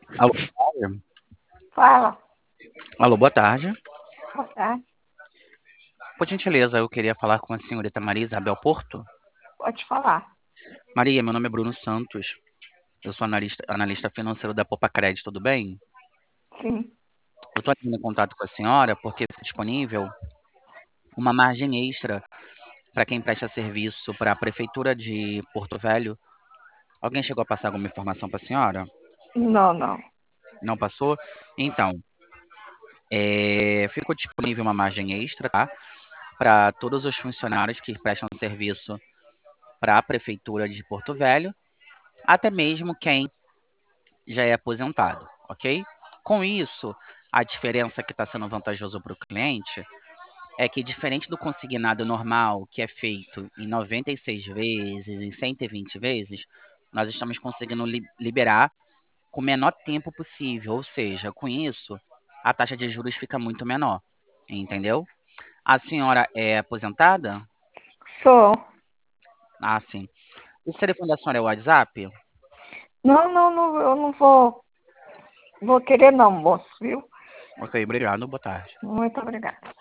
Alô, boa tarde. Fala. Alô, boa tarde. Boa tarde. Por gentileza, eu queria falar com a senhorita Maria Isabel Porto. Pode falar. Maria, meu nome é Bruno Santos. Eu sou analista financeiro da Popa Crédito, tudo bem? Sim. Eu estou entrando em contato com a senhora porque está disponível uma margem extra para quem presta serviço para a Prefeitura de Porto Velho. Alguém chegou a passar alguma informação para a senhora? Não, não. Não passou? Então, ficou disponível uma margem extra, tá? Para todos os funcionários que prestam serviço para a Prefeitura de Porto Velho, até mesmo quem já é aposentado, ok? Com isso, a diferença que está sendo vantajoso para o cliente é que, diferente do consignado normal, que é feito em 96 vezes, em 120 vezes, nós estamos conseguindo liberar com o menor tempo possível, ou seja, com isso, a taxa de juros fica muito menor, entendeu? A senhora é aposentada? Sou. Ah, sim. O telefone da senhora é o WhatsApp? Não, não, não, eu não vou querer não, moço, viu? Ok, obrigado, boa tarde. Muito obrigada.